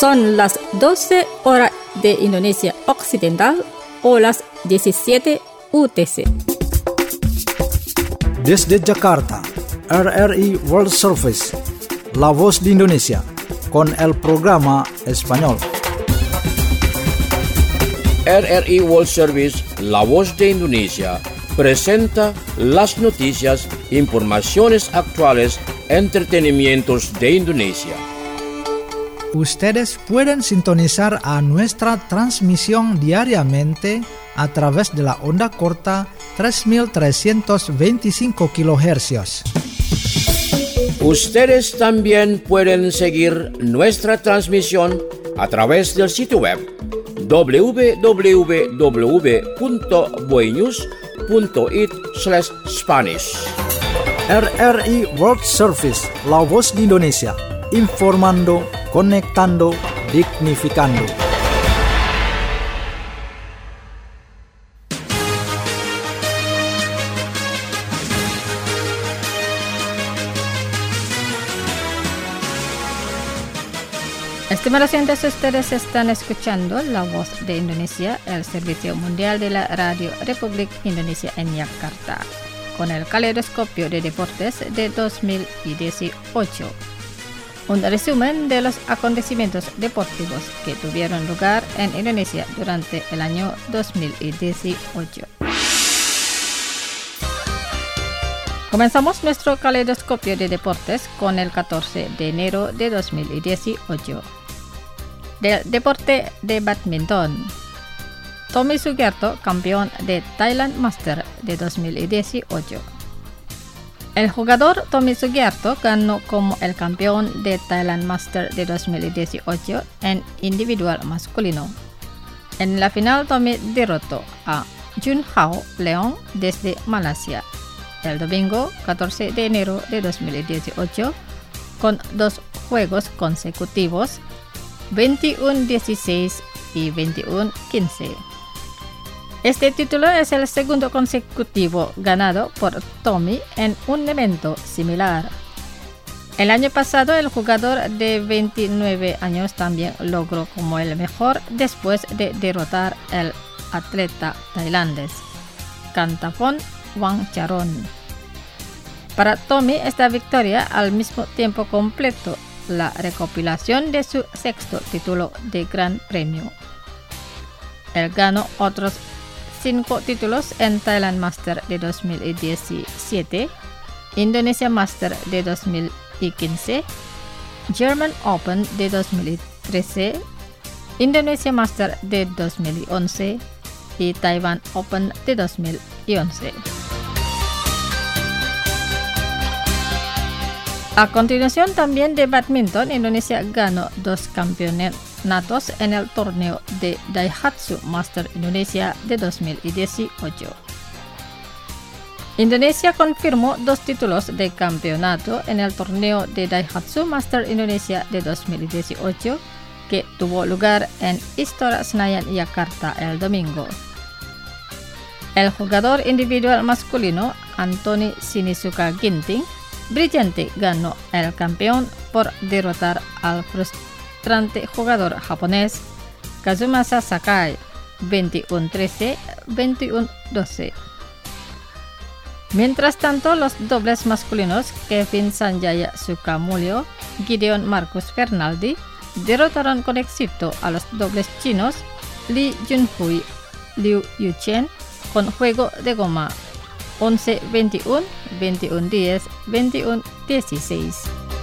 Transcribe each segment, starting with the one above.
Son las 12 horas de Indonesia Occidental o las 17 UTC. Desde Jakarta, RRI World Service, La Voz de Indonesia, con el programa español. RRI World Service, La Voz de Indonesia, presenta las noticias, informaciones actuales, entretenimientos de Indonesia. Ustedes pueden sintonizar a nuestra transmisión diariamente a través de la onda corta 3325 kHz. Ustedes también pueden seguir nuestra transmisión a través del sitio web www.boenews.it/Spanish. RRI World Service, La Voz de Indonesia, informando, conectando, dignificando. Estimados oyentes, ustedes están escuchando La Voz de Indonesia, el servicio mundial de la Radio Republik Indonesia en Yakarta, con el caleidoscopio de deportes de 2018. Un resumen de los acontecimientos deportivos que tuvieron lugar en Indonesia durante el año 2018. Comenzamos nuestro caleidoscopio de deportes con el 14 de enero de 2018. Del deporte de badminton, Tommy Sugiarto, campeón de Thailand Master de 2018. El jugador Tommy Sugiarto ganó como el campeón de Thailand Master de 2018 en individual masculino. En la final, Tommy derrotó a Junhao Leong desde Malasia el domingo 14 de enero de 2018 con 2 juegos consecutivos, 21-16 y 21-15. Este título es el segundo consecutivo ganado por Tommy en un evento similar. El año pasado, el jugador de 29 años también logró como el mejor después de derrotar al atleta tailandés Kantapon Wangcharoen. Para Tommy, esta victoria al mismo tiempo completó la recopilación de su sexto título de Gran Premio. Él ganó otros 5 títulos en Thailand Master de 2017, Indonesia Master de 2015, German Open de 2013, Indonesia Master de 2011 y Taiwan Open de 2011. A continuación, también de badminton, Indonesia ganó 2 campeonatos en el torneo de Daihatsu Master Indonesia de 2018. Indonesia confirmó 2 títulos de campeonato en el torneo de Daihatsu Master Indonesia de 2018 que tuvo lugar en Istora Senayan, Yakarta el domingo. El jugador individual masculino Anthony Sinisuka Ginting brillante ganó el campeón por derrotar al frustrante jugador japonés Kazumasa Sakai 21-13, 21-12. Mientras tanto, los dobles masculinos Kevin Sanjaya Sukamuljo, Gideon Marcus Fernaldi derrotaron con éxito a los dobles chinos Lee Junhui, Liu Yuchen con juego de goma 11-21, 21-10, 21-16.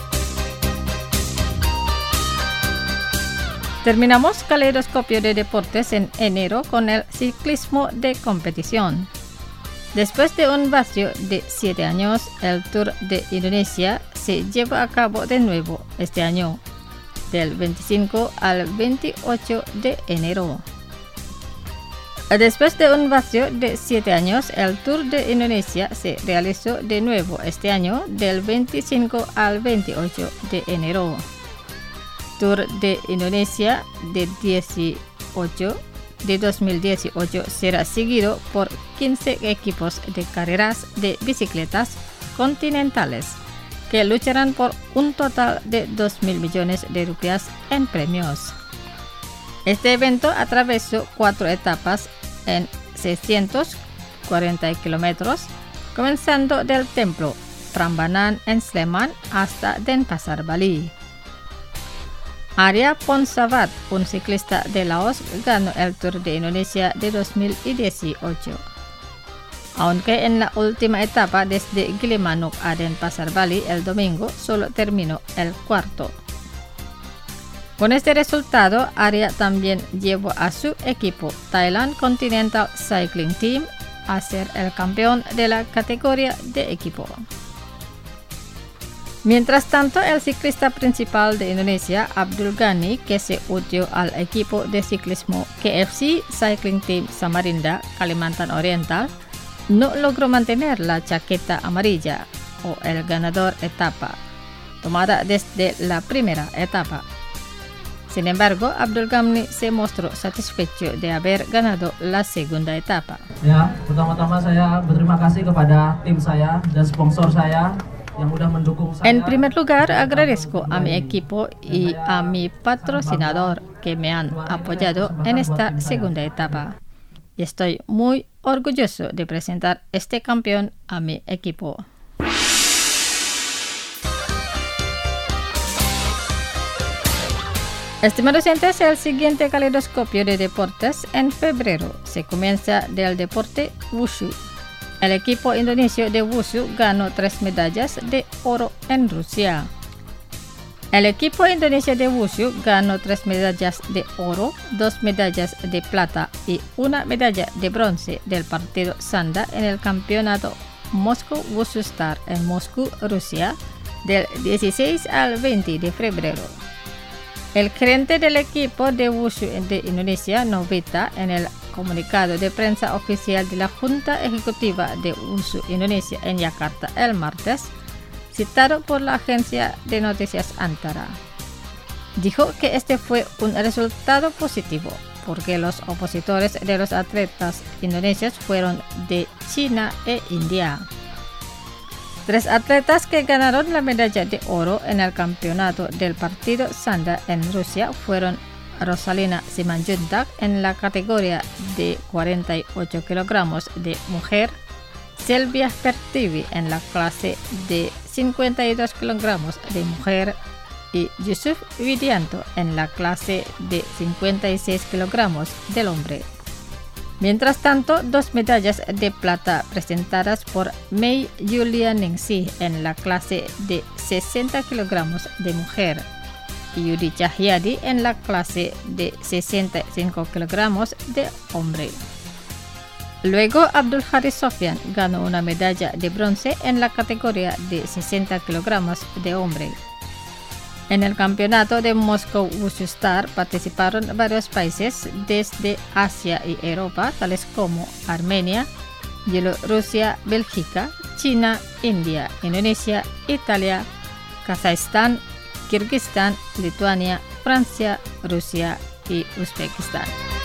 Terminamos caleidoscopio de deportes en enero con el ciclismo de competición. Después de un vacío de 7 años, el Tour de Indonesia se lleva a cabo de nuevo este año, del 25 al 28 de enero. Después de un vacío de 7 años, el Tour de Indonesia se realizó de nuevo este año, del 25 al 28 de enero. Tour de Indonesia de 2018 será seguido por 15 equipos de carreras de bicicletas continentales, que lucharán por un total de 2.000 millones de rupias en premios. Este evento atravesó 4 etapas en 640 kilómetros, comenzando del templo Prambanan en Sleman hasta Denpasar, Bali. Arya Ponsavat, un ciclista de Laos, ganó el Tour de Indonesia de 2018. Aunque en la última etapa desde Gilimanuk a Denpasar, Bali el domingo solo terminó el cuarto. Con este resultado, Arya también llevó a su equipo Thailand Continental Cycling Team a ser el campeón de la categoría de equipo. Mientras tanto, el ciclista principal de Indonesia, Abdul Ghani, que se unió al equipo de ciclismo KFC Cycling Team Samarinda, Kalimantan Oriental, no logró mantener la chaqueta amarilla o el ganador etapa, tomada desde la primera etapa. Sin embargo, Abdul Ghani se mostró satisfecho de haber ganado la segunda etapa. Ya, pertama-tama saya berterima kasih kepada tim saya dan sponsor saya yang sudah mendukung saya. En primer lugar, agradezco a mi equipo y a mi patrocinador que me han apoyado en esta segunda etapa. Y estoy muy orgulloso de presentar este campeón a mi equipo. Estimados oyentes, el siguiente caleidoscopio de deportes en febrero se comienza del deporte Wushu. El equipo indonesio de Wushu ganó 3 medallas de oro en Rusia. El equipo indonesio de Wushu ganó 3 medallas de oro, 2 medallas de plata y 1 medalla de bronce del partido Sanda en el campeonato Moscow Wushu Star en Moscú, Rusia, del 16 al 20 de febrero. El gerente del equipo de Wushu de Indonesia, Novita, en el comunicado de prensa oficial de la Junta Ejecutiva de Wushu Indonesia en Yakarta el martes, citado por la agencia de noticias Antara, dijo que este fue un resultado positivo porque los opositores de los atletas indonesios fueron de China e India. 3 atletas que ganaron la medalla de oro en el campeonato del partido Sanda en Rusia fueron Rosalina Simanjuntak en la categoría de 48 kilogramos de mujer, Silvia Pertiwi en la clase de 52 kilogramos de mujer y Yusuf Widianto en la clase de 56 kilogramos del hombre. Mientras tanto, 2 medallas de plata presentadas por Mei Yulianingsih en la clase de 60 kilogramos de mujer y Yudi Cahyadi en la clase de 65 kilogramos de hombre. Luego, Abdul Haris Sofian ganó una medalla de bronce en la categoría de 60 kilogramos de hombre. En el campeonato de Moscow Wushu Star participaron varios países desde Asia y Europa, tales como Armenia, Bielorrusia, Bélgica, China, India, Indonesia, Italia, Kazajistán, Kirguistán, Lituania, Francia, Rusia y Uzbekistán.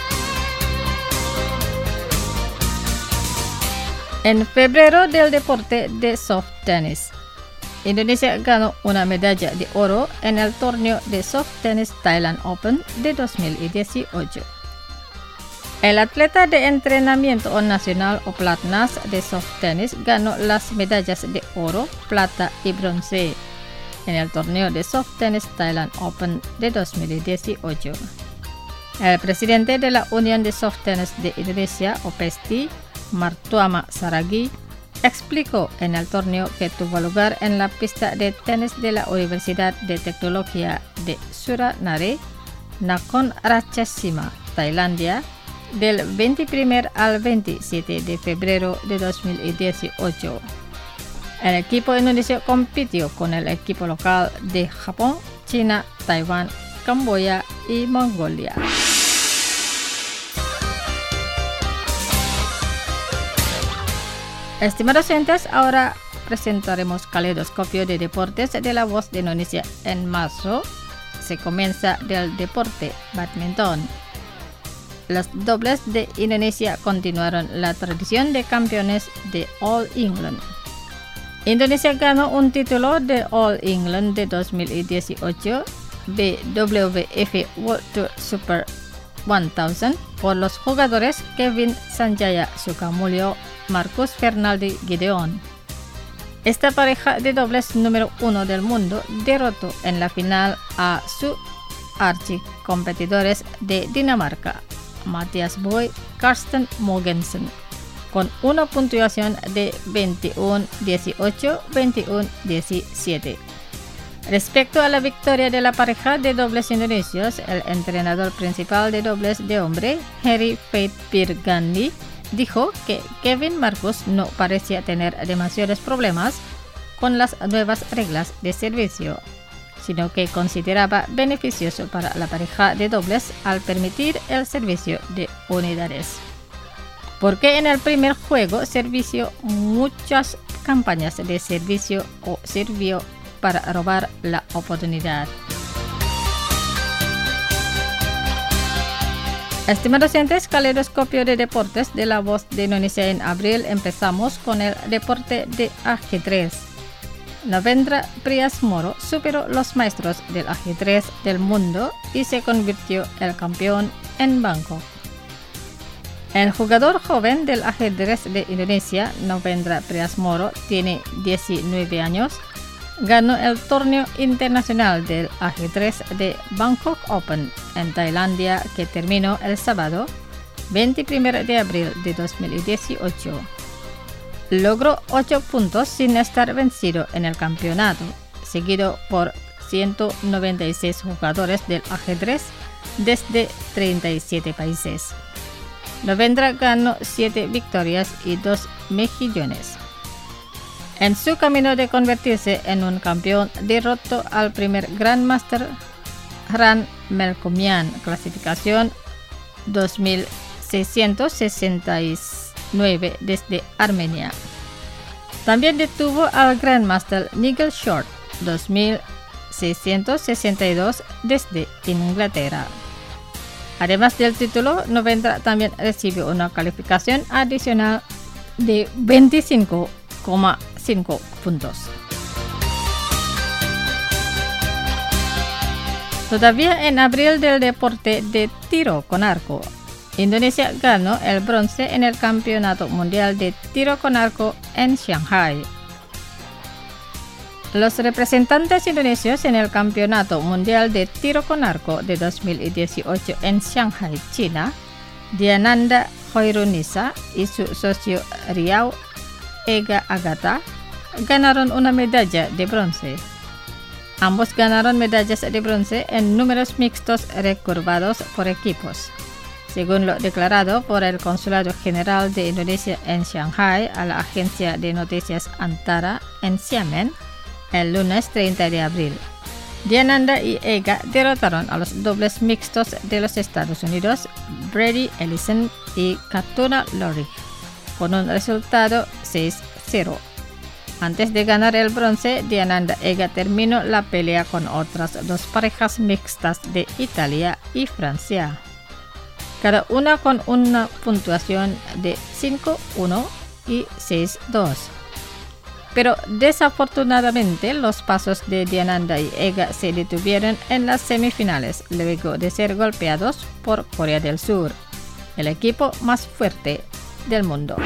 En febrero, del deporte de soft tennis, Indonesia ganó una medalla de oro en el torneo de soft tennis Thailand Open de 2018. El atleta de entrenamiento nacional o Platnas de soft tennis ganó las medallas de oro, plata y bronce en el torneo de soft tennis Thailand Open de 2018. El presidente de la Unión de Soft Tennis de Indonesia, OPSTI, Martuama Saragi, explicó en el torneo que tuvo lugar en la pista de tenis de la Universidad de Tecnología de Suranare, Nakhon Ratchasima, Tailandia, del 21 al 27 de febrero de 2018. El equipo indonesio compitió con el equipo local de Japón, China, Taiwán, Camboya y Mongolia. Estimados oyentes, ahora presentaremos caleidoscopio de deportes de La Voz de Indonesia. En marzo se comienza del deporte badminton. Los dobles de Indonesia continuaron la tradición de campeones de All England. Indonesia ganó un título de All England de 2018 BWF World Tour Super 1000 por los jugadores Kevin Sanjaya Sukamuljo, Marcus Fernaldi Gideon. Esta pareja de dobles número 1 del mundo derrotó en la final a sus archicompetidores de Dinamarca, Mathias Boy, Karsten Mogensen, con una puntuación de 21-18, 21-17. Respecto a la victoria de la pareja de dobles indonesios, el entrenador principal de dobles de hombre, Heri Faith-Pirgandi, dijo que Kevin Marcus no parecía tener demasiados problemas con las nuevas reglas de servicio, sino que consideraba beneficioso para la pareja de dobles al permitir el servicio de unidades. Porque en el primer juego servicio muchas campañas de servicio o sirvió para robar la oportunidad. Estimados oyentes, caleidoscopio de deportes de La Voz de Indonesia en abril. Empezamos con el deporte de ajedrez. Navendra Priasmoro superó los maestros del ajedrez del mundo y se convirtió el campeón en Bangkok. El jugador joven del ajedrez de Indonesia, Navendra Priasmoro, tiene 19 años. Ganó el torneo internacional del ajedrez de Bangkok Open en Tailandia, que terminó el sábado 21 de abril de 2018. Logró 8 puntos sin estar vencido en el campeonato, seguido por 196 jugadores del ajedrez desde 37 países. Navendra ganó 7 victorias y 2 mejillones. En su camino de convertirse en un campeón, derrotó al primer Grandmaster Hrant Melkomian, clasificación 2669 desde Armenia. También detuvo al Grandmaster Nigel Short, 2662 desde Inglaterra. Además del título, Navendra también recibió una calificación adicional de 25,5 puntos. Todavía en abril, del deporte de tiro con arco, Indonesia ganó el bronce en el Campeonato Mundial de Tiro con Arco en Shanghai. Los representantes indonesios en el Campeonato Mundial de Tiro con Arco de 2018 en Shanghai, China, Diananda Hoirunisa y su socio Riau Ega Agata, ganaron una medalla de bronce. Ambos ganaron medallas de bronce en números mixtos recurvados por equipos, según lo declarado por el Consulado General de Indonesia en Shanghai a la agencia de noticias Antara en Xiamen el lunes 30 de abril. Diananda y Ega derrotaron a los dobles mixtos de los Estados Unidos, Brady Ellison y Katuna Lorry, con un resultado 6-0. Antes de ganar el bronce, Diananda Ega terminó la pelea con otras dos parejas mixtas de Italia y Francia, cada una con una puntuación de 5-1 y 6-2. Pero desafortunadamente los pasos de Diananda y Ega se detuvieron en las semifinales luego de ser golpeados por Corea del Sur, el equipo más fuerte del mundo.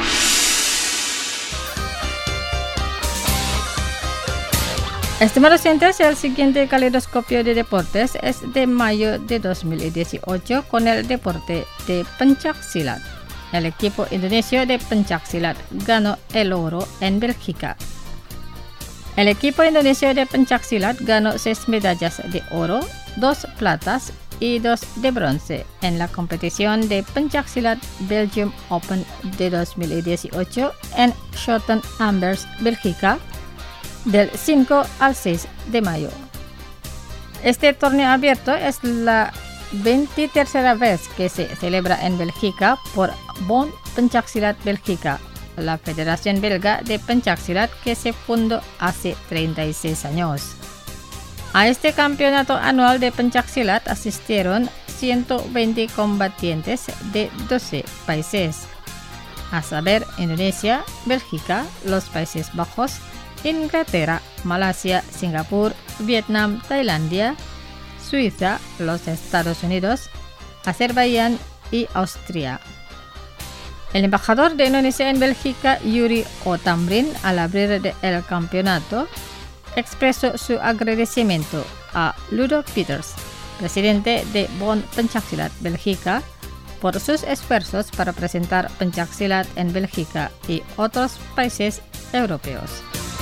Estimados oyentes, el siguiente caleidoscopio de deportes es de mayo de 2018 con el deporte de pencaksilat. El equipo indonesio de pencaksilat ganó el oro en Bélgica. El equipo indonesio de pencaksilat ganó 6 medallas de oro, 2 platas y 2 de bronce en la competición de pencaksilat Belgium Open de 2018 en Schoten-Ambers, Bélgica, del 5 al 6 de mayo. Este torneo abierto es la 23ª vez que se celebra en Bélgica por Bond Pencaksilat Bélgica, la Federación Belga de Pencaksilat que se fundó hace 36 años. A este campeonato anual de pencaksilat asistieron 120 combatientes de 12 países, a saber Indonesia, Bélgica, los Países Bajos, Inglaterra, Malasia, Singapur, Vietnam, Tailandia, Suiza, los Estados Unidos, Azerbaiyán y Austria. El embajador de Indonesia en Bélgica, Yuri Otamrin, al abrir el campeonato, expresó su agradecimiento a Ludo Peters, presidente de Bond Pencaksilat Bélgica, por sus esfuerzos para presentar pencaksilat en Bélgica y otros países europeos.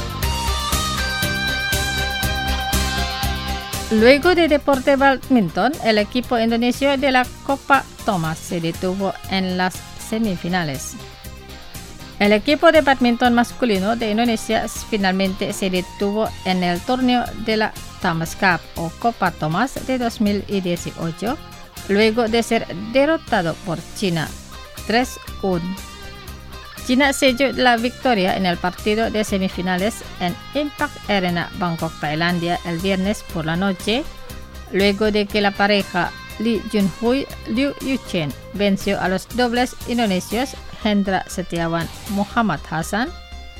Luego de deporte badminton, el equipo indonesio de la Copa Thomas se detuvo en las semifinales. El equipo de badminton masculino de Indonesia finalmente se detuvo en el torneo de la Thomas Cup o Copa Thomas de 2018, luego de ser derrotado por China 3-1. China selló la victoria en el partido de semifinales en Impact Arena, Bangkok, Tailandia, el viernes por la noche, luego de que la pareja Lee Junhui-Liu Yuchen venció a los dobles indonesios Hendra Setiawan Muhammad Hassan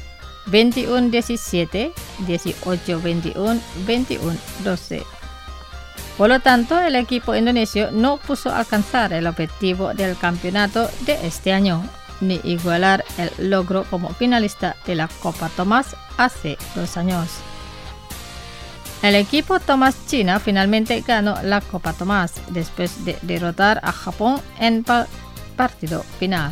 21-17, 18-21, 21-12. Por lo tanto, el equipo indonesio no pudo alcanzar el objetivo del campeonato de este año, ni igualar el logro como finalista de la Copa Thomas hace 2 años. El equipo Thomas China finalmente ganó la Copa Thomas después de derrotar a Japón en partido final.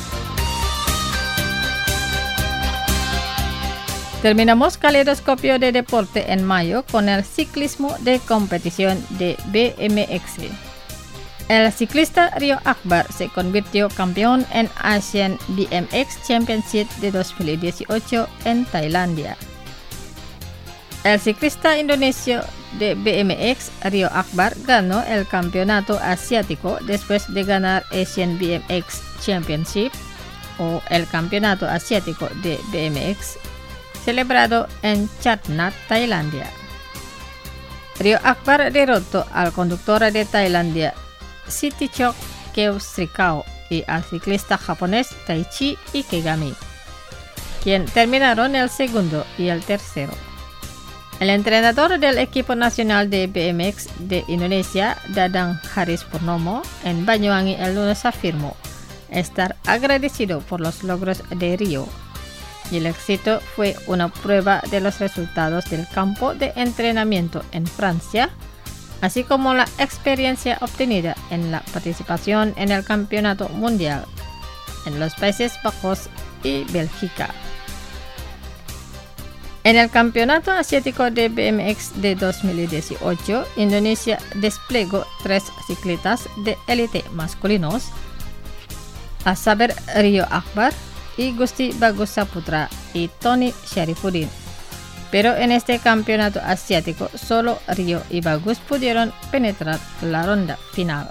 Terminamos Caleidoscopio de Deporte en mayo con el ciclismo de competición de BMX. El ciclista Rio Akbar se convirtió campeón en Asian BMX Championship de 2018 en Tailandia. El ciclista indonesio de BMX Rio Akbar ganó el campeonato asiático después de ganar Asian BMX Championship o el campeonato asiático de BMX celebrado en Chatnat, Tailandia. Rio Akbar derrotó al conductor de Tailandia Sitichok Keusrikao y al ciclista japonés Taichi Ikegami, quien terminaron el segundo y el tercero. El entrenador del equipo nacional de BMX de Indonesia, Dadang Haris Purnomo, en Banyuwangi el lunes afirmó estar agradecido por los logros de Rio, y el éxito fue una prueba de los resultados del campo de entrenamiento en Francia, así como la experiencia obtenida en la participación en el Campeonato Mundial en los Países Bajos y Bélgica. En el Campeonato Asiático de BMX de 2018, Indonesia desplegó 3 ciclistas de élite masculinos, a saber Rio Akbar, y Gusti Bagus Saputra y Tony Sharifuddin. Pero en este campeonato asiático solo Rio y Bagus pudieron penetrar la ronda final.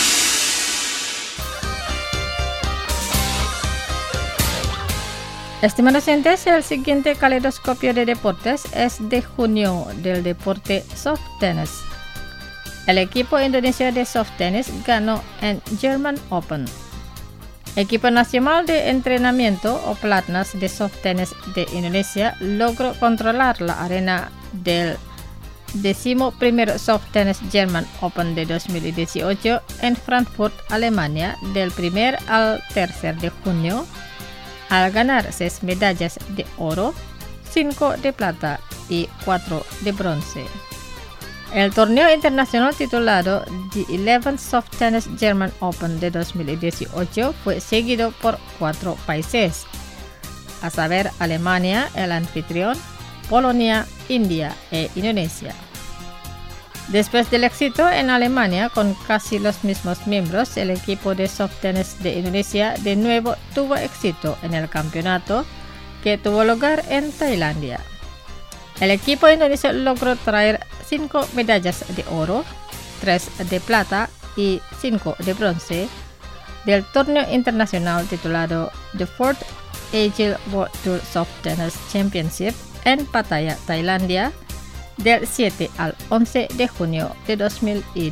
Estimados oyentes, el siguiente caleidoscopio de deportes es de junio del deporte soft tennis. El equipo indonesio de soft tennis ganó en German Open. Equipo nacional de entrenamiento o platnas de soft tennis de Indonesia logró controlar la arena del 11º Soft Tennis German Open de 2018 en Frankfurt, Alemania, del 1 al 3 de junio, al ganar 6 medallas de oro, 5 de plata y 4 de bronce. El torneo internacional titulado The 11th Soft Tennis German Open de 2018 fue seguido por 4 países, a saber Alemania, el anfitrión, Polonia, India e Indonesia. Después del éxito en Alemania con casi los mismos miembros, el equipo de soft tennis de Indonesia de nuevo tuvo éxito en el campeonato que tuvo lugar en Tailandia. El equipo indonesio logró traer 5 medallas de oro, 3 de plata y 5 de bronce del torneo internacional titulado The 4th Agile World Tour Soft Tennis Championship en Pattaya, Tailandia, del 7 al 11 de junio de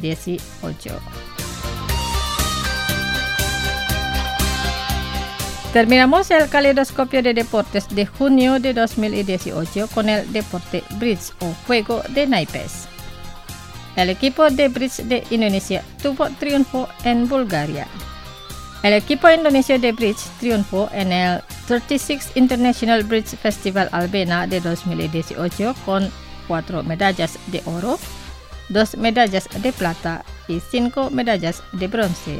2018. Terminamos el caleidoscopio de deportes de junio de 2018 con el deporte bridge o juego de naipes. El equipo de bridge de Indonesia tuvo triunfo en Bulgaria. El equipo indonesio de bridge triunfó en el 36 International Bridge Festival Albena de 2018 con 4 medallas de oro, 2 medallas de plata y 5 medallas de bronce.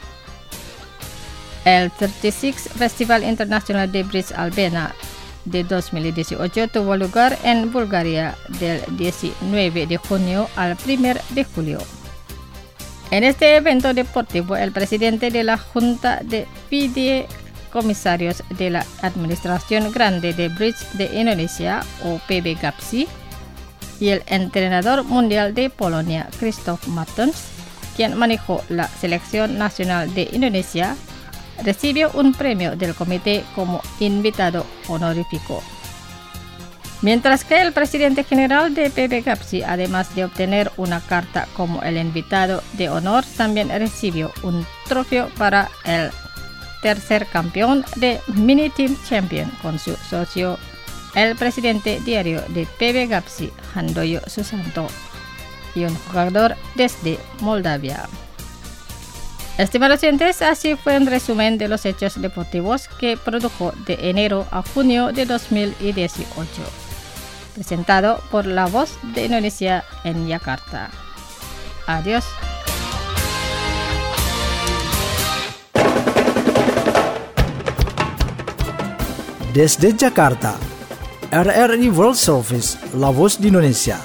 El 36 Festival Internacional de Bridge Albena de 2018 tuvo lugar en Bulgaria del 19 de junio al 1 de julio. En este evento deportivo, el presidente de la Junta de Fideicomisarios de la Administración Grande de Bridge de Indonesia, o PB-GAPSI, y el entrenador mundial de Polonia, Krzysztof Martens, quien manejó la selección nacional de Indonesia, recibió un premio del comité como invitado honorífico. Mientras que el presidente general de PB-GAPSI, además de obtener una carta como el invitado de honor, también recibió un trofeo para el tercer campeón de Mini Team Champion con su socio, el presidente diario de PB-GAPSI, Handoyo Susanto, y un jugador desde Moldavia. Estimados oyentes, así fue un resumen de los hechos deportivos que produjo de enero a junio de 2018, presentado por La Voz de Indonesia en Yakarta. Adiós. Desde Jakarta, RRI World Service, La Voz de Indonesia.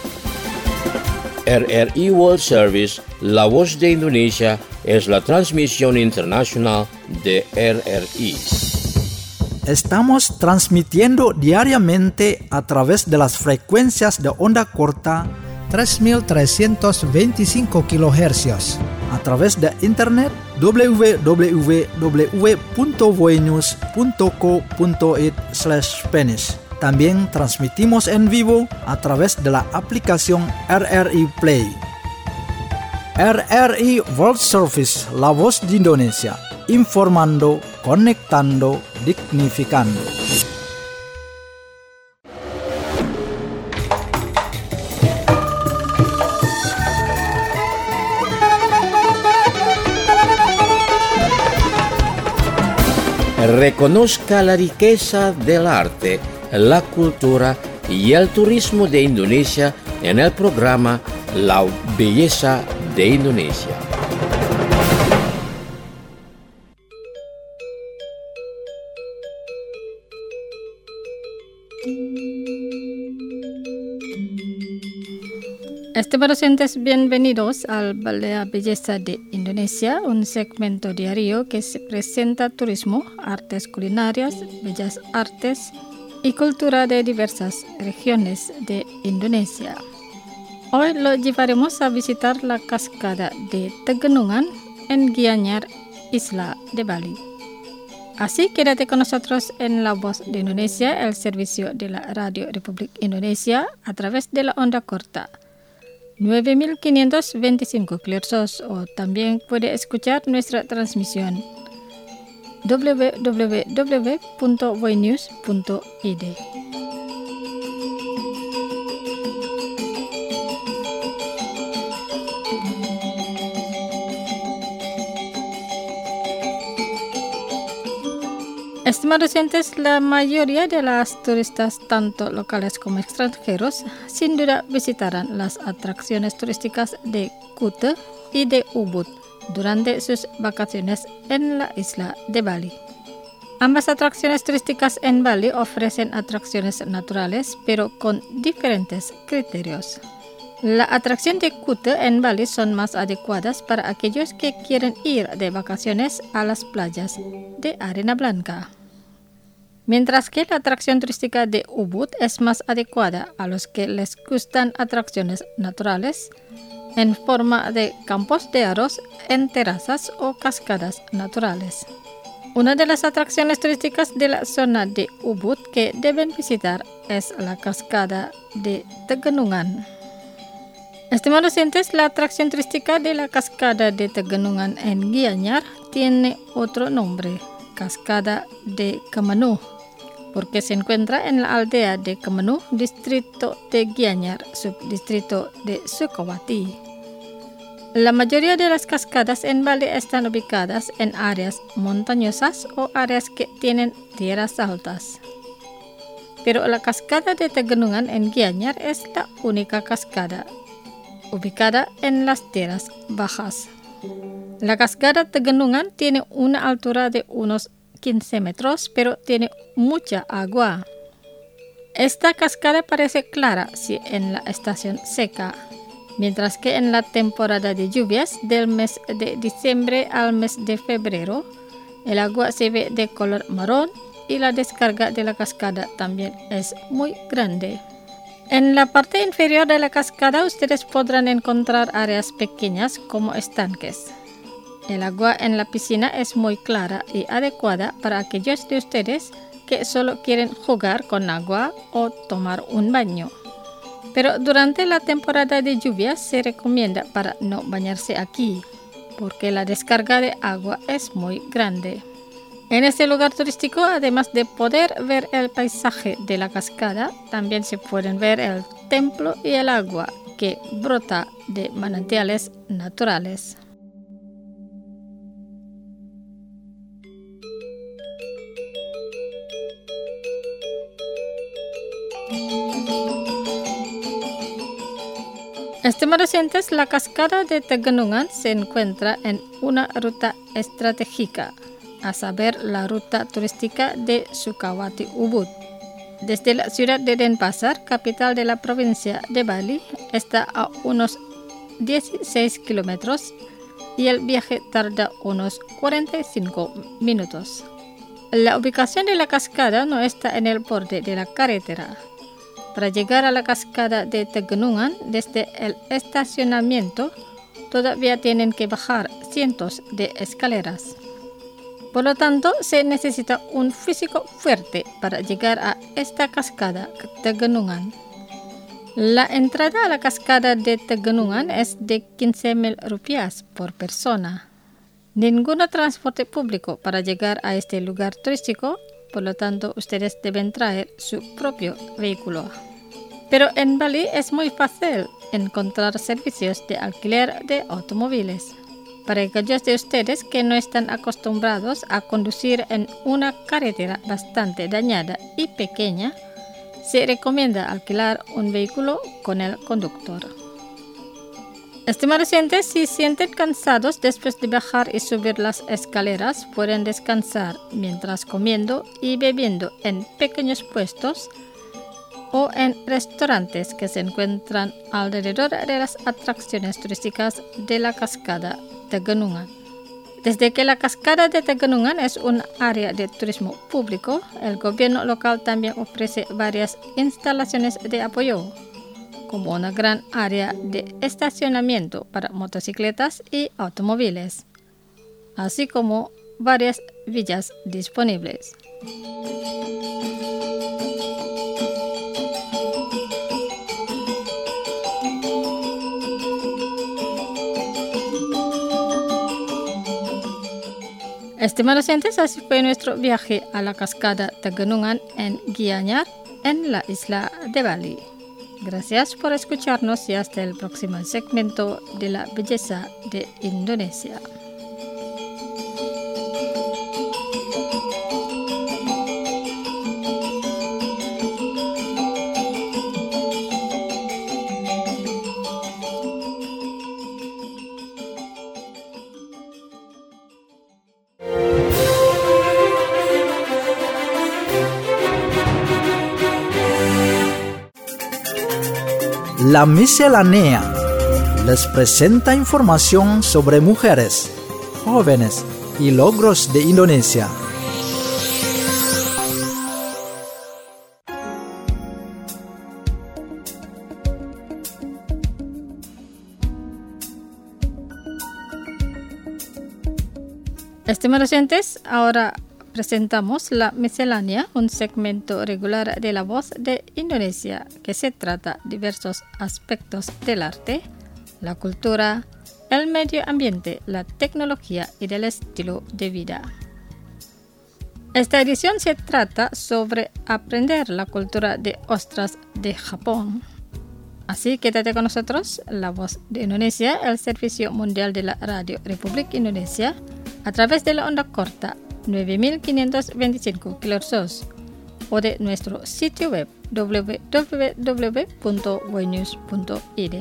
RRI World Service, La Voz de Indonesia, es la transmisión internacional de RRI. Estamos transmitiendo diariamente a través de las frecuencias de onda corta 3.325 kHz, a través de internet www.voinews.co.it/Spanish. También transmitimos en vivo a través de la aplicación RRI Play. RRI World Service, La Voz de Indonesia, informando, conectando, dignificando. Reconozca la riqueza del arte, la cultura y el turismo de Indonesia en el programa La Belleza de Indonesia. Estimados oyentes, bienvenidos al La Belleza de Indonesia, un segmento diario que se presenta turismo, artes culinarias, bellas artes y cultura de diversas regiones de Indonesia. Hoy lo llevaremos a visitar la cascada de Tegenungan en Gianyar, Isla de Bali. Así quédate con nosotros en La Voz de Indonesia, el servicio de la Radio Republik Indonesia a través de la onda corta 9525 kHz, o también puede escuchar nuestra transmisión www.voinews.id. Estimados oyentes, la mayoría de las turistas, tanto locales como extranjeros, sin duda visitarán las atracciones turísticas de Kuta y de Ubud durante sus vacaciones en la isla de Bali. Ambas atracciones turísticas en Bali ofrecen atracciones naturales, pero con diferentes criterios. La atracción de Kuta en Bali son más adecuadas para aquellos que quieren ir de vacaciones a las playas de arena blanca, mientras que la atracción turística de Ubud es más adecuada a los que les gustan atracciones naturales en forma de campos de arroz en terrazas o cascadas naturales. Una de las atracciones turísticas de la zona de Ubud que deben visitar es la cascada de Tegenungan. Estimados oyentes, la atracción turística de la cascada de Tegenungan en Gianyar tiene otro nombre, Cascada de Kemenuh, porque se encuentra en la aldea de Kemenuh, distrito de Gianyar, subdistrito de Sukawati. La mayoría de las cascadas en Bali están ubicadas en áreas montañosas o áreas que tienen tierras altas. Pero la cascada de Tegenungan en Gianyar es la única cascada ubicada en las tierras bajas. La cascada Tegenungan tiene una altura de unos 15 metros, pero tiene mucha agua. Esta cascada parece clara si en la estación seca, mientras que en la temporada de lluvias del mes de diciembre al mes de febrero, el agua se ve de color marrón y la descarga de la cascada también es muy grande. En la parte inferior de la cascada ustedes podrán encontrar áreas pequeñas como estanques. El agua en la piscina es muy clara y adecuada para aquellos de ustedes que solo quieren jugar con agua o tomar un baño. Pero durante la temporada de lluvias se recomienda para no bañarse aquí, porque la descarga de agua es muy grande. En este lugar turístico, además de poder ver el paisaje de la cascada, también se pueden ver el templo y el agua que brota de manantiales naturales. Estimados oyentes, la cascada de Tegenungan se encuentra en una ruta estratégica, a saber, la ruta turística de Sukawati Ubud. Desde la ciudad de Denpasar, capital de la provincia de Bali, está a unos 16 kilómetros y el viaje tarda unos 45 minutos. La ubicación de la cascada no está en el borde de la carretera. Para llegar a la cascada de Tegenungan, desde el estacionamiento, todavía tienen que bajar cientos de escaleras. Por lo tanto, se necesita un físico fuerte para llegar a esta cascada Tegenungan. La entrada a la cascada de Tegenungan es de 15,000 rupias por persona. Ningún transporte público para llegar a este lugar turístico, por lo tanto, ustedes deben traer su propio vehículo. Pero en Bali es muy fácil encontrar servicios de alquiler de automóviles. Para aquellos de ustedes que no están acostumbrados a conducir en una carretera bastante dañada y pequeña, se recomienda alquilar un vehículo con el conductor. Estimados oyentes, si sienten cansados después de bajar y subir las escaleras, pueden descansar mientras comiendo y bebiendo en pequeños puestos o en restaurantes que se encuentran alrededor de las atracciones turísticas de la cascada Tegenungan. Desde que la cascada de Tegenungan es un área de turismo público, el gobierno local también ofrece varias instalaciones de apoyo, como una gran área de estacionamiento para motocicletas y automóviles, así como varias villas disponibles. Estimados oyentes, así fue nuestro viaje a la cascada Tegenungan en Gianyar, en la isla de Bali. Gracias por escucharnos y hasta el próximo segmento de la belleza de Indonesia. La Miscelánea les presenta información sobre mujeres, jóvenes y logros de Indonesia. Estimados oyentes, ahora presentamos La Miscelánea, un segmento regular de La Voz de Indonesia que se trata de diversos aspectos del arte, la cultura, el medio ambiente, la tecnología y del estilo de vida. Esta edición se trata sobre aprender la cultura de ostras de Japón. Así quédate con nosotros, La Voz de Indonesia, el servicio mundial de la Radio Republik Indonesia, a través de la onda corta 9525 kHz o de nuestro sitio web www.voinews.id.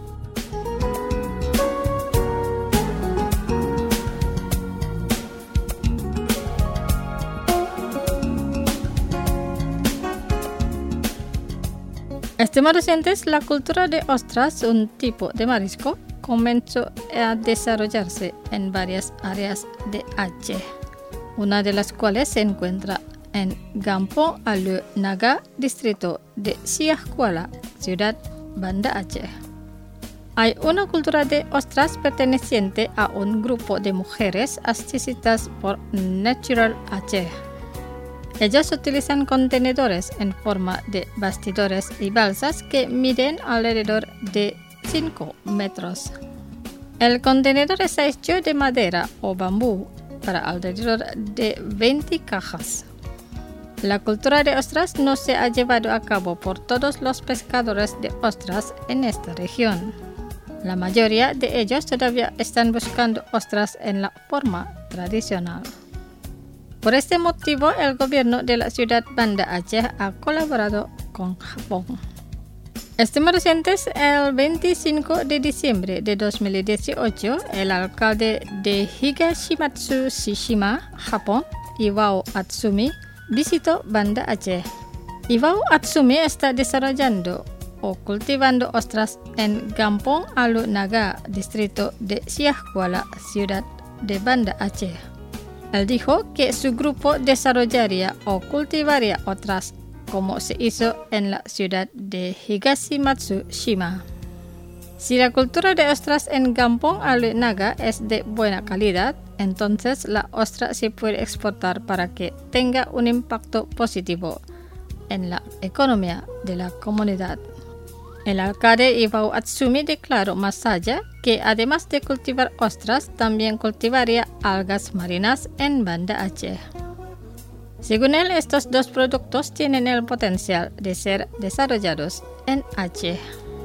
Estimados oyentes, la cultura de ostras, un tipo de marisco, comenzó a desarrollarse en varias áreas de Aceh, una de las cuales se encuentra en Gampong Alu Naga, distrito de Siah Kuala, ciudad Banda Aceh. Hay una cultura de ostras perteneciente a un grupo de mujeres asistidas por Natural Aceh. Ellos utilizan contenedores en forma de bastidores y balsas que miden alrededor de 5 metros. El contenedor está hecho de madera o bambú para alrededor de 20 cajas. La cultura de ostras no se ha llevado a cabo por todos los pescadores de ostras en esta región. La mayoría de ellos todavía están buscando ostras en la forma tradicional. Por este motivo, el gobierno de la ciudad Banda Aceh ha colaborado con Japón. Estimados oyentes, el 25 de diciembre de 2018, el alcalde de Higashimatsu Shishima, Japón, Iwao Atsumi, visitó Banda Aceh. Iwao Atsumi está desarrollando o cultivando ostras en Gampong Alu Naga, distrito de Siah Kuala, ciudad de Banda Aceh. Él dijo que su grupo desarrollaría o cultivaría ostras como se hizo en la ciudad de Higashimatsu Shima. Si la cultura de ostras en Gampong Alu Naga es de buena calidad, entonces la ostra se puede exportar para que tenga un impacto positivo en la economía de la comunidad. El alcalde Iwao Atsumi declaró más allá que además de cultivar ostras, también cultivaría algas marinas en Banda Aceh. Según él, estos dos productos tienen el potencial de ser desarrollados en Aceh.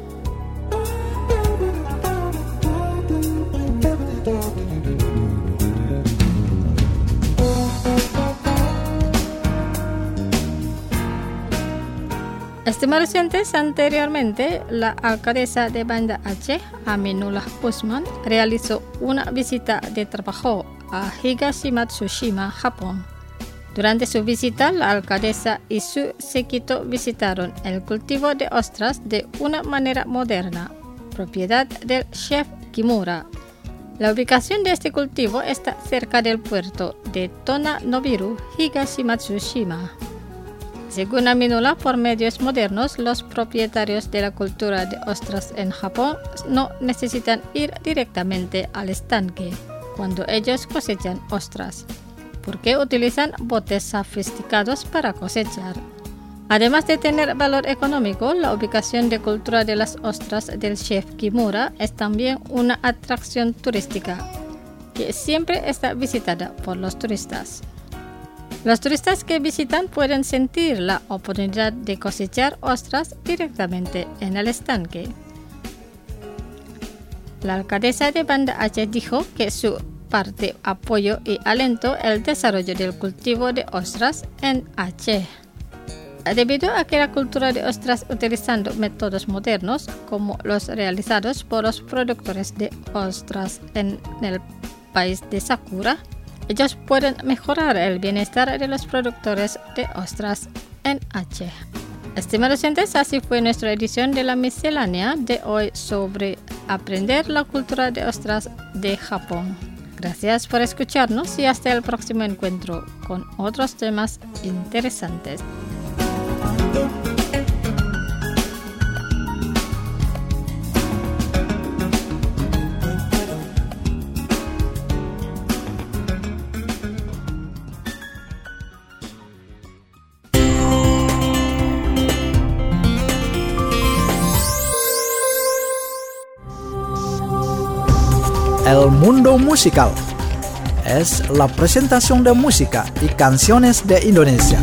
Estimados oyentes, anteriormente, la alcaldesa de Banda Aceh, Aminullah Usman, realizó una visita de trabajo a Higashimatsu Shima, Japón. Durante su visita, la alcaldesa y su séquito visitaron el cultivo de ostras de una manera moderna, propiedad del chef Kimura. La ubicación de este cultivo está cerca del puerto de Tona Nobiru, Higashimatsu Shima. Según Aminullah, por medios modernos, los propietarios de la cultura de ostras en Japón no necesitan ir directamente al estanque cuando ellos cosechan ostras, porque utilizan botes sofisticados para cosechar. Además de tener valor económico, la ubicación de cultura de las ostras del chef Kimura es también una atracción turística que siempre está visitada por los turistas. Los turistas que visitan pueden sentir la oportunidad de cosechar ostras directamente en el estanque. La alcaldesa de Banda Aceh dijo que su parte apoyo y alentó el desarrollo del cultivo de ostras en Aceh. Debido a que la cultura de ostras utilizando métodos modernos como los realizados por los productores de ostras en el país de Sakura, ellos pueden mejorar el bienestar de los productores de ostras en Aceh. Estimados oyentes, así fue nuestra edición de la miscelánea de hoy sobre aprender la cultura de ostras de Japón. Gracias por escucharnos y hasta el próximo encuentro con otros temas interesantes. El Mundo Musical, es la presentación de música y canciones de Indonesia.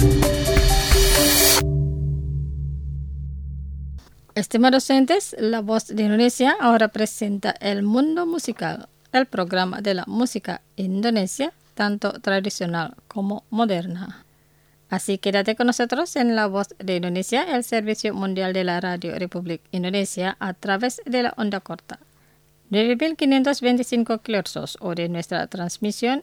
Estimados oyentes, La Voz de Indonesia ahora presenta El Mundo Musical, el programa de la música Indonesia, tanto tradicional como moderna. Así quédate con nosotros en La Voz de Indonesia, el servicio mundial de la Radio Republik Indonesia a través de la onda corta 9525 kHz o de nuestra transmisión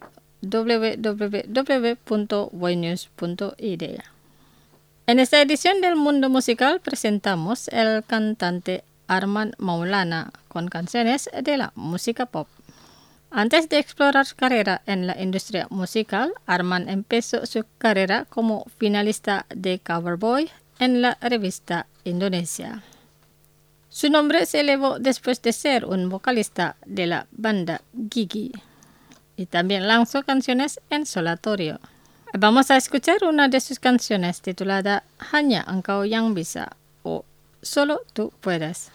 www.voinews.id. En esta edición del Mundo Musical presentamos el cantante Arman Maulana con canciones de la música pop. Antes de explorar su carrera en la industria musical, Arman empezó su carrera como finalista de Cover Boy en la revista Indonesia. Su nombre se elevó después de ser un vocalista de la banda Gigi y también lanzó canciones en solitario. Vamos a escuchar una de sus canciones titulada Hanya Engkau Yang Bisa o Solo Tú Puedes.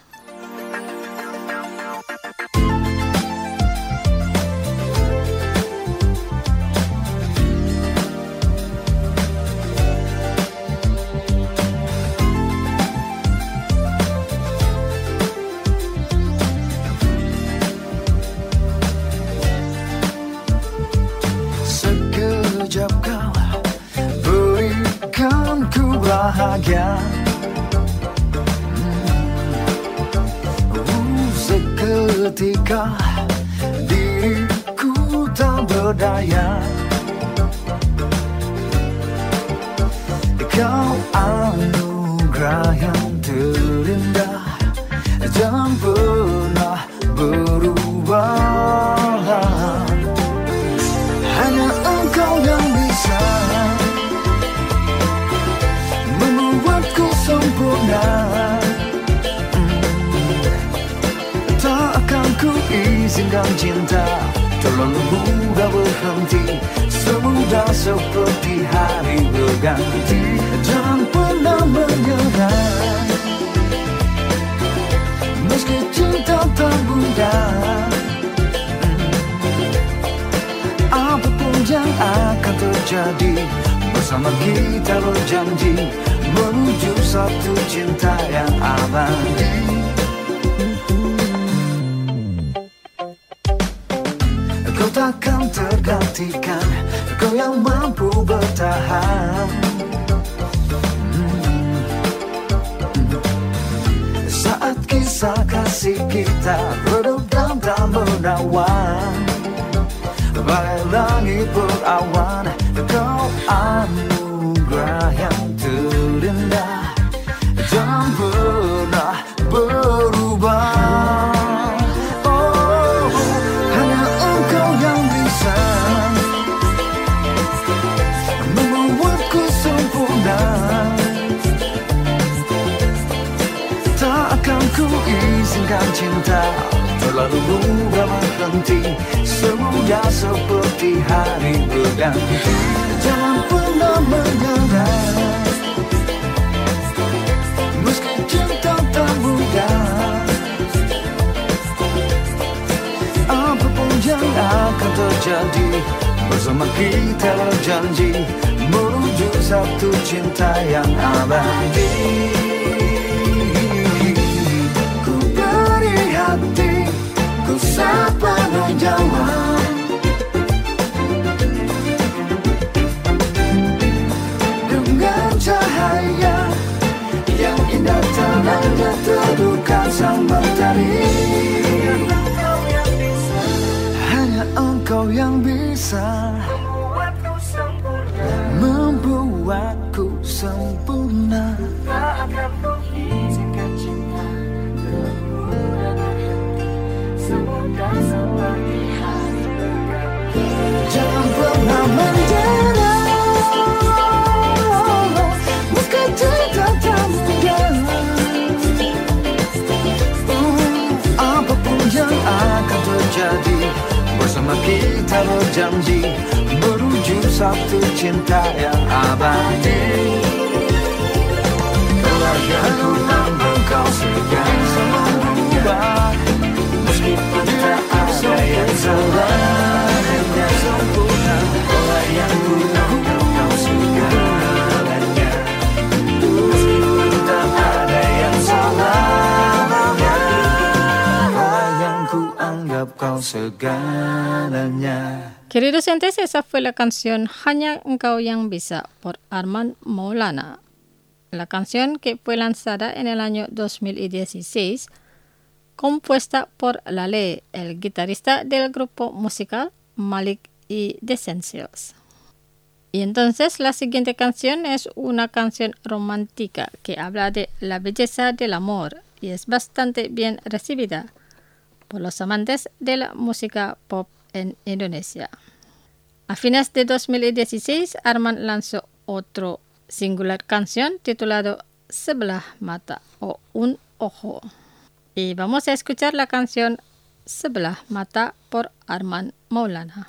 Bahagia seketika diriku tak berdaya. Kau anugerah yang terindah dan pernah berubah. Hanya Engkau yang bisa membuatku sempurna. Tak akan ku izinkan cinta terlalu mudah berhenti, semudah seperti hari berganti. Jangan pernah menyerah, meski cinta tak mudah. Apapun yang akan terjadi, bersama kita berjanji menuju satu cinta yang abadi. Kau takkan tergantikan, kau yang mampu bertahan. Saat kisah kasih kita redup dan tak menawan, bagai langit berawan, kau anugerah yang terindah dan pernah berubah. Oh, hanya Engkau yang bisa membuatku sempurna. Tak akan ku izinkan cinta terlalu mudah berhenti, semudah seperti hari berganti. Jangan pernah menyerah, meski cinta tak mudah. Apapun yang akan terjadi, bersama kita berjanji menuju satu cinta yang abadi. Ku beri hati, ku sapa menjawab, dengan cahaya yang indah terangnya terdukan sang mentari. Hanya Engkau yang bisa membuatku sempurna. Tak akan ku izinkan cinta terlalu berhenti, semudah seperti hari berganti. Jangan pernah menyerah, meski cinta tak mudah. Apapun yang akan terjadi, bersama kita berjanji menuju satu cinta yang abadi. Keluargaku dan Engkau segan semua berubah, meskipun tak ada yang salah, hanya sempurna. segalanya. Queridos oyentes, esa fue la canción Hanya Engkau Yang Bisa por Armand Maulana. La canción que fue lanzada en el año 2016, compuesta por Lale, el guitarrista del grupo musical Malik y The Essentials. Y entonces la siguiente canción es una canción romántica que habla de la belleza del amor y es bastante bien recibida por los amantes de la música pop en Indonesia. A fines de 2016, Arman lanzó otro singular canción titulado Sebelah Mata o Un Ojo. Y vamos a escuchar la canción Sebelah Mata por Armand Maulana.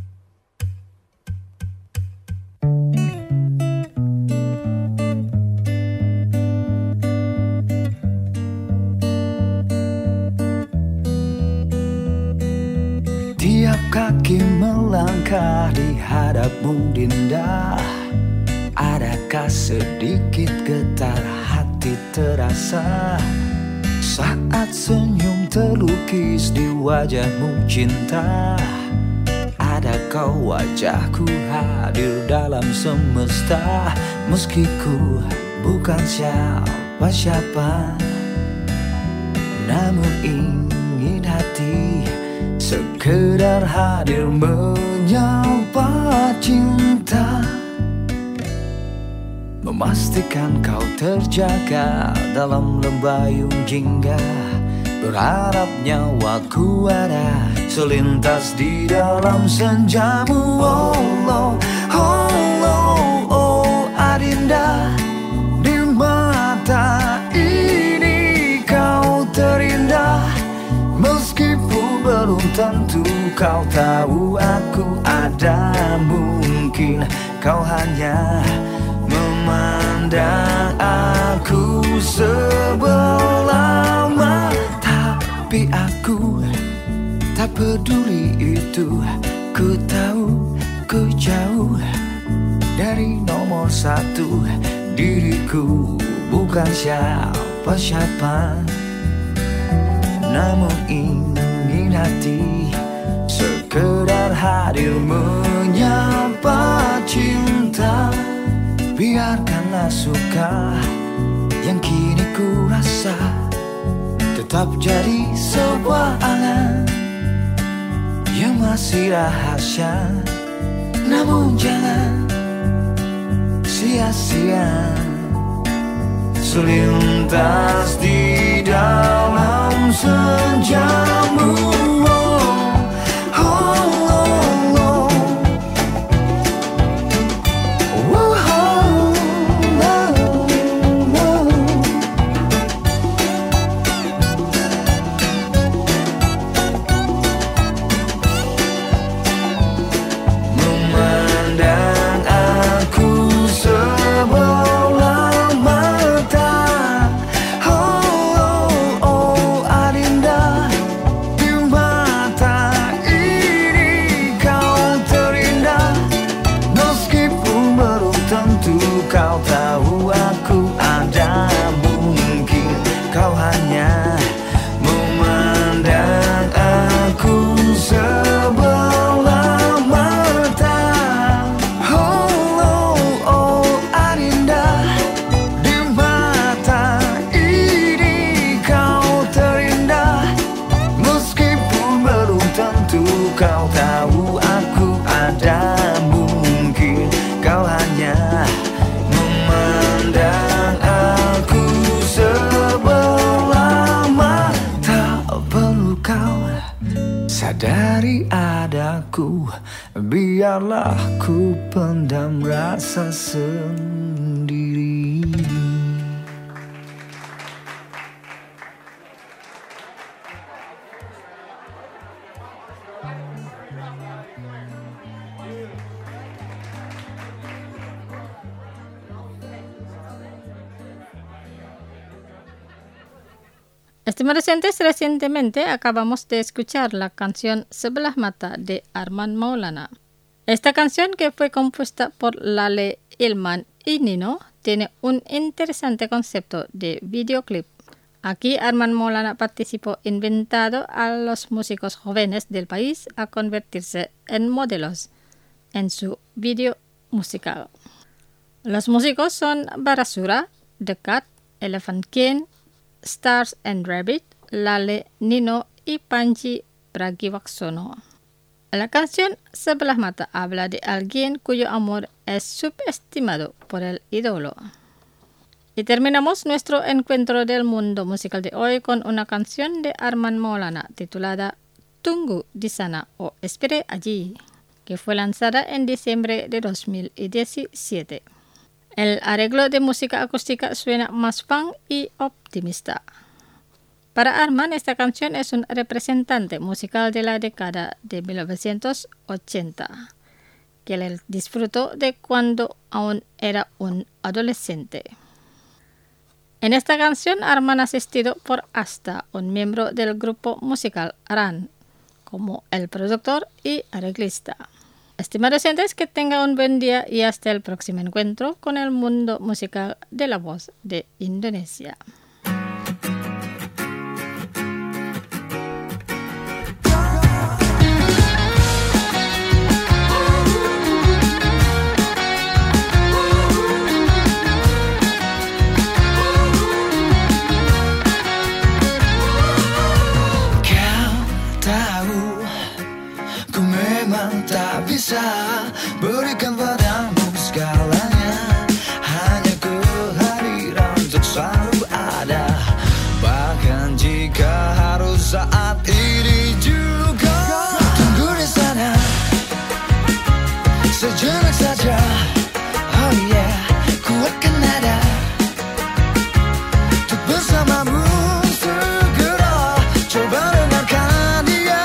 Tiap kaki melangkah di hadapmu Dinda, adakah sedikit getar hati terasa saat senyum terlukis di wajahmu cinta? Adakah wajahku hadir dalam semesta meski ku bukan siapa-siapa, namun ingin hati sekedar hadir menyapa cinta, memastikan kau terjaga dalam lembayung jingga, berharap nyawaku ada selintas di dalam senjamu. Oh, oh, oh, oh, oh Adinda, di mata ini kau terindah, meskipun belum tentu kau tahu aku ada. Mungkin kau hanya memandang aku sebelah mata, tapi aku tak peduli itu. Ku tahu ku jauh dari nomor satu, diriku bukan siapa-siapa, namun ingin hati sekedar hadir menyapa cinta. Biarkanlah suka yang kini ku rasa tetap jadi sebuah angan yang masih rahasia, namun jangan sia-sia selintas di dalam senjamu. Sadari adaku, biarlah ku pendam rasa sendiri. Estimados oyentes, recientemente acabamos de escuchar la canción Sebelah Mata de Armand Maulana. Esta canción, que fue compuesta por Lale, Ilman y Nino, tiene un interesante concepto de videoclip. Aquí Armand Maulana participó invitando a los músicos jóvenes del país a convertirse en modelos en su video musical. Los músicos son Barasura, The Cat, Elephant King, Stars and Rabbit, Lale, Nino y Panji Pragiwaksono. La canción Sebelah Mata habla de alguien cuyo amor es subestimado por el ídolo. Y terminamos nuestro encuentro del mundo musical de hoy con una canción de Armand Maulana titulada Tunggu di Sana o Espere Allí, que fue lanzada en diciembre de 2017. El arreglo de música acústica suena más funk y optimista. Para Armand, esta canción es un representante musical de la década de 1980, que él disfrutó de cuando aún era un adolescente. En esta canción, Armand asistido por Asta, un miembro del grupo musical Aran, como el productor y arreglista. Estimados oyentes, que tengan un buen día y hasta el próximo encuentro con el mundo musical de la voz de Indonesia. Bisa berikan padamu segalanya, hanya kehadiran untuk selalu ada. Bahkan jika harus saat ini juga, tunggu di sana sejenak saja. Oh yeah, ku akan ada untuk bersamamu segera. Coba dengarkan dia.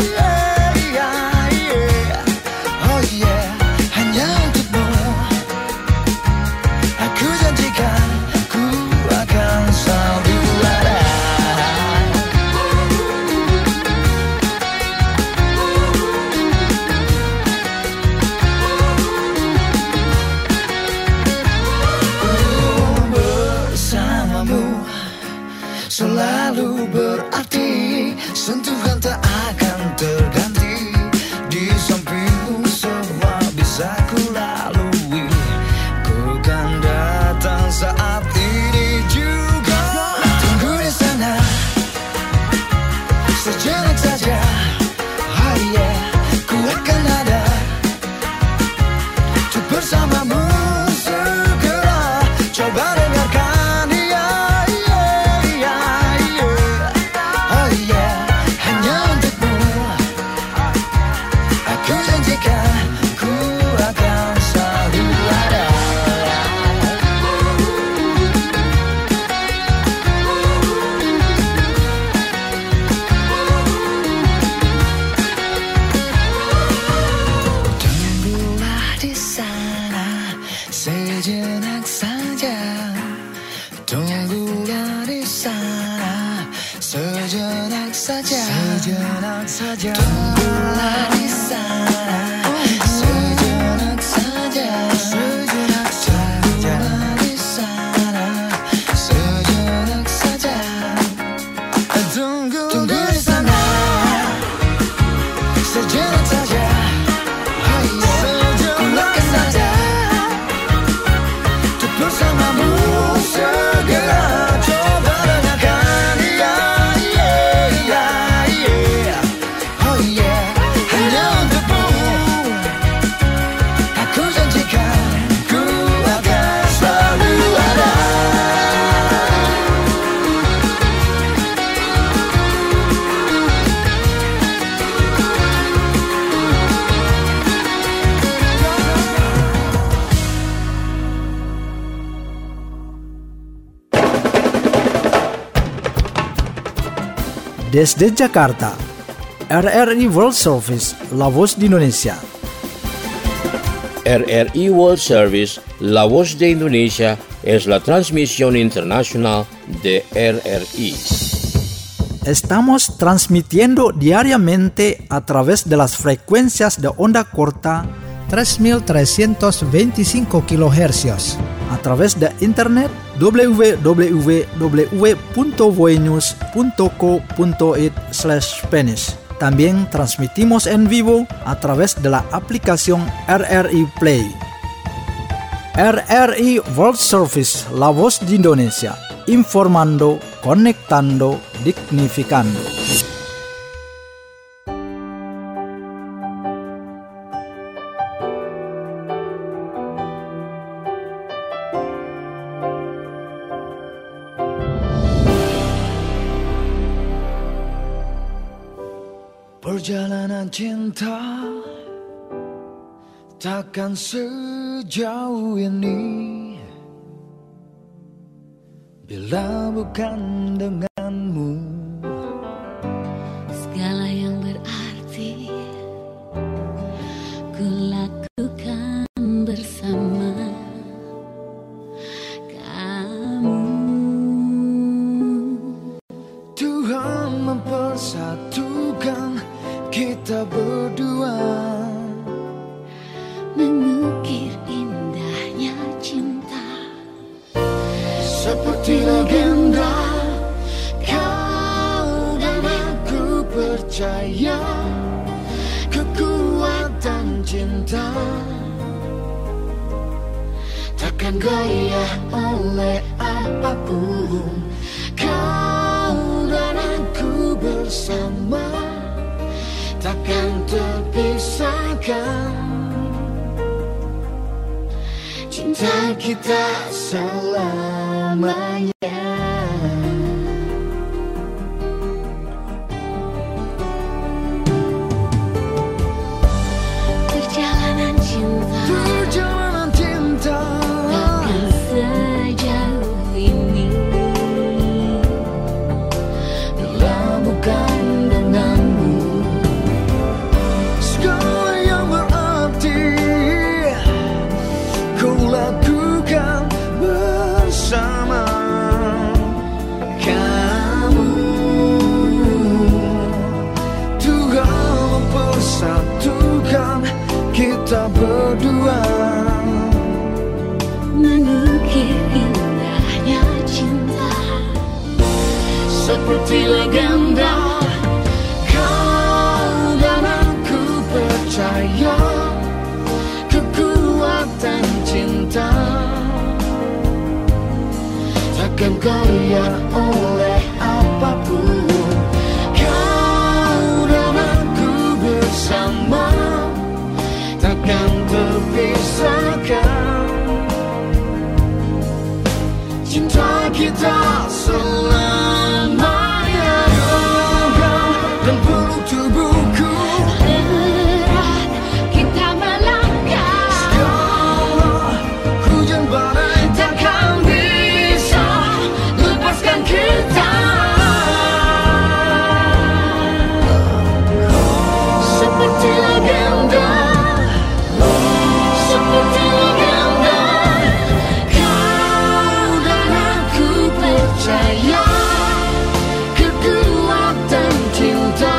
Selalu berarti sentuhan tak akan terganti. Di sampingmu semua bisa ku lalui. Ku kan datang saat ini juga. Tunggu di sana sejenak saja. Oh yeah, ku akan ada untuk bersamamu segera. Coba dengarkan. Sejenak saja, tunggulah di sana. Sejenak saja, sejenak saja, di sana. Sejenak saja, tunggu di sana. Sejenak saja, oh yeah, ku akan ada untuk bersamamu segera. Coba dengarkan dia. Desde Jakarta, RRI World Service, La Voz de Indonesia. RRI World Service, La Voz de Indonesia, es la transmisión internacional de RRI. Estamos transmitiendo diariamente a través de las frecuencias de onda corta 3.325 kHz a través de internet www.voenews.co.it/Spanish. También transmitimos en vivo a través de la aplicación RRI Play. RRI World Service, la voz de Indonesia, informando, conectando, dignificando. Perjalanan cinta takkan sejauh ini bila bukan denganmu. Segala yang berarti ku lakukan bersama kamu. Tuhan mempersatukan kita berdua, mengukir indahnya cinta seperti legenda. Kau dan aku percaya kekuatan cinta takkan goyah oleh apapun. Kau dan aku bersama takkan terpisahkan. Cinta kita selamanya. Perjalanan cinta takkan sejauh ini bila bukan denganmu. Segala yang berarti kau lakukan bersama kamu. Tuhan mempersatukan kita berdua, mengukir indahnya cinta seperti legenda. Kau dan aku percaya kekuatan cinta takkan goyah oleh apapun. Kau dan aku bersama takkan terpisahkan. Cinta kita selamanya. Dan peluk tubuhku, berat kita melangkah. segala hujan badai Takkan bisa lepaskan kita. Seperti legenda, seperti legenda. kau dan aku percaya kekuatan cinta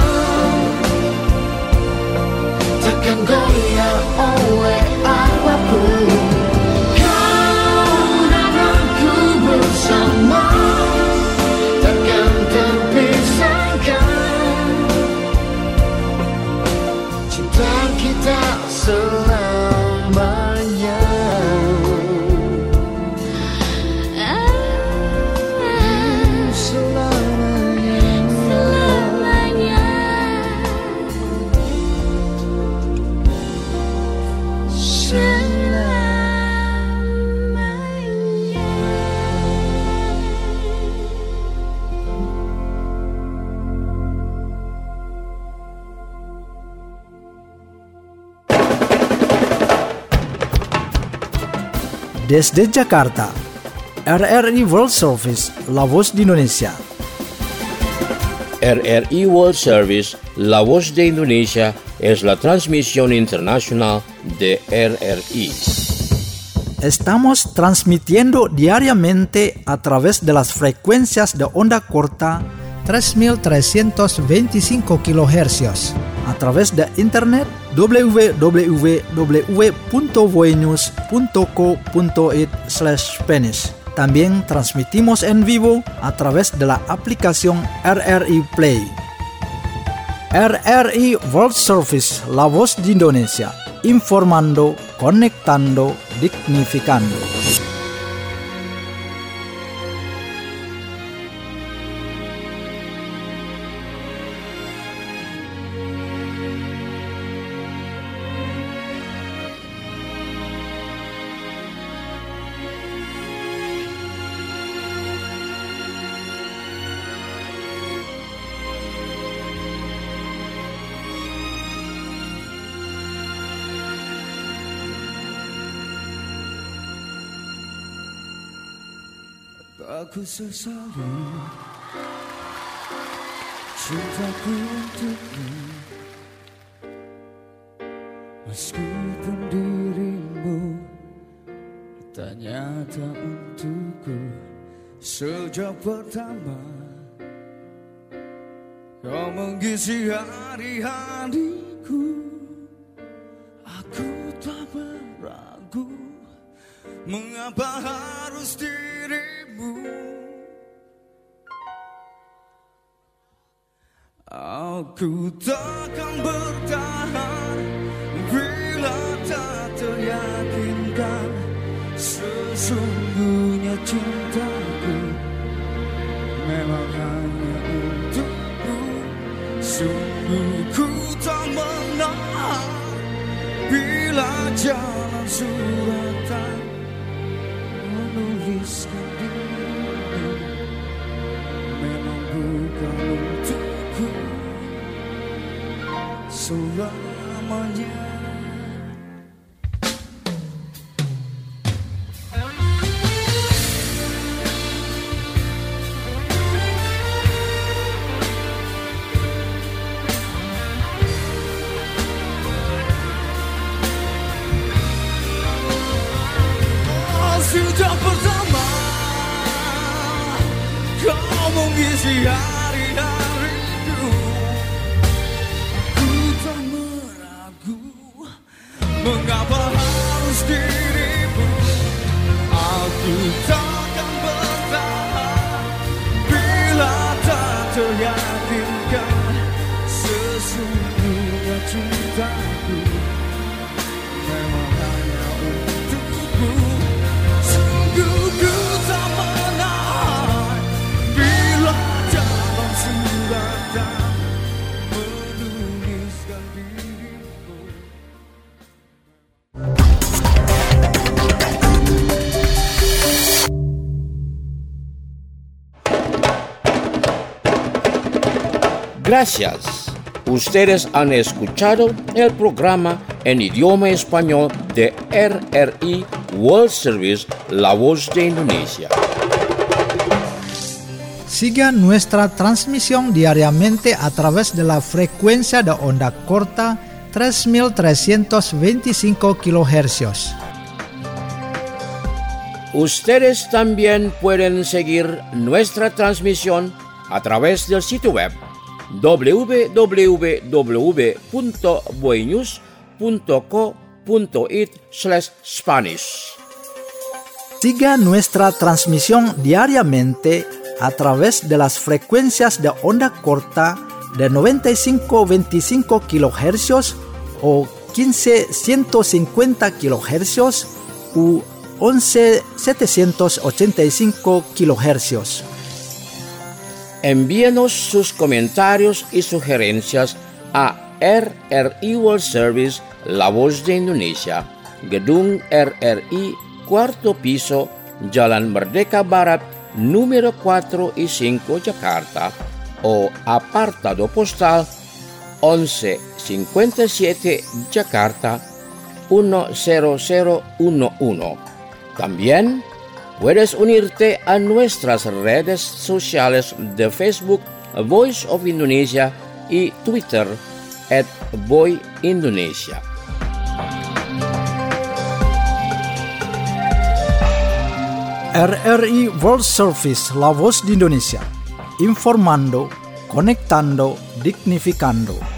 takkan goyah oleh apapun. Kau dan aku bersama takkan terpisahkan. Cinta kita selamanya. Selamanya. Desde Jakarta, RRI World Service, la voz de Indonesia. RRI World Service, la voz de Indonesia, es la transmisión internacional de RRI. Estamos transmitiendo diariamente a través de las frecuencias de onda corta 3.325 kHz a través de internet www.voinews.co.it/Spanish. También transmitimos en vivo a través de la aplicación RRI Play. RRI World Service, la voz de Indonesia, informando, conectando, dignificando. Aku sesali cintaku untukmu, meskipun dirimu tak nyata untukku. Sejak pertama kau mengisi hari-hariku, aku tak beragu mengapa harus dirimu. Aku takkan bertahan bila tak teryakinkan sesungguhnya cintaku memang hanya untukmu. Sungguh ku tak menahan bila jalan suratan menuliskan dirimu memang bukan untukku selamanya. Sejak pertama kau mengisi hari-hariku, aku tak meragu mengapa harus dirimu. Aku takkan bertahan bila tak teryakinkan sesungguhnya cintaku memang hanya untukmu. Ku tak menahan bila jalan suratan menuliskan dirimu. Gracias. Ustedes han escuchado el programa en idioma español de RRI World Service, la voz de Indonesia. Siga nuestra transmisión diariamente a través de la frecuencia de onda corta 3325 kHz. Ustedes también pueden seguir nuestra transmisión a través del sitio web www.voinews.co.it/Spanish. Siga nuestra transmisión diariamente a través de las frecuencias de onda corta de 9525 kHz o 15150 kHz u 11785 kHz. Envíenos sus comentarios y sugerencias a RRI World Service, la voz de Indonesia, Gedung RRI, 4º piso, Jalan Merdeka Barat, número 4 y 5, Jakarta, o apartado postal 1157, Jakarta, 10011. También puedes unirte a nuestras redes sociales de Facebook, Voice of Indonesia, y Twitter, @VoiIndonesia. RRI World Service, la voz de Indonesia, informando, conectando, dignificando.